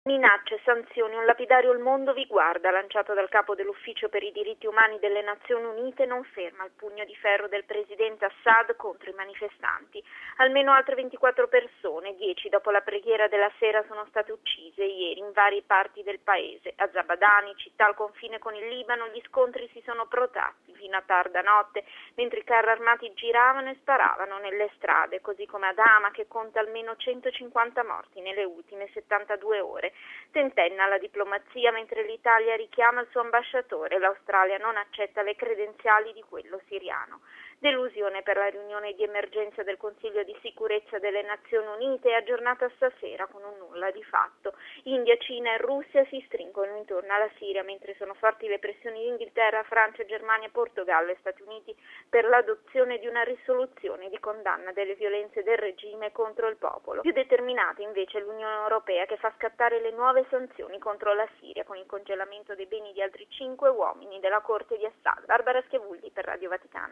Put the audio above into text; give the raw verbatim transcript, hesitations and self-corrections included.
Minacce, sanzioni, un lapidario "Il mondo vi guarda", lanciato dal capo dell'Ufficio per i diritti umani delle Nazioni Unite, non ferma il pugno di ferro del presidente Assad contro i manifestanti. Almeno altre ventiquattro persone, dieci dopo la preghiera della sera, sono state uccise ieri in varie parti del paese. A Zabadani, città al confine con il Libano, gli scontri si sono protratti fino a tarda notte, mentre i carri armati giravano e sparavano nelle strade, così come ad Hama, che conta almeno centocinquanta morti nelle ultime settantadue ore. Tentenna la diplomazia mentre l'Italia richiama il suo ambasciatore, l'Australia non accetta le credenziali di quello siriano. Delusione per la riunione di emergenza del Consiglio di sicurezza delle Nazioni Unite, aggiornata stasera con un nulla di fatto. India, Cina e Russia si stringono intorno alla Siria, mentre sono forti le pressioni di Inghilterra, Francia, Germania, Portogallo e Stati Uniti per l'adozione di una risoluzione di condanna delle violenze del regime contro il popolo. Più determinata invece è l'Unione Europea, che fa scattare le nuove sanzioni contro la Siria con il congelamento dei beni di altri cinque uomini della corte di Assad. Barbara Schiavulli per Radio Vaticana.